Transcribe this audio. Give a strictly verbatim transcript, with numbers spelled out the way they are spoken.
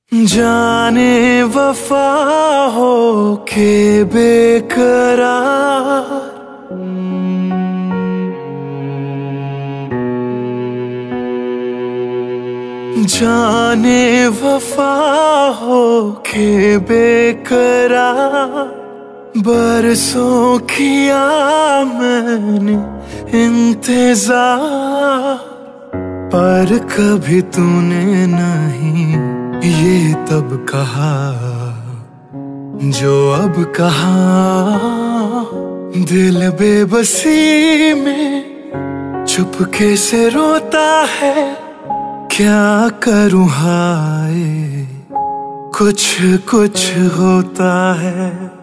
जाने वफा हो के बेकरार, जाने वफा हो के बेकरार। बरसों किया मैंने इंतजार, पर कभी तूने नहीं ये तब कहा जो अब कहा। दिल बेबसी में चुपके से रोता है, क्या करूं हाय कुछ कुछ होता है।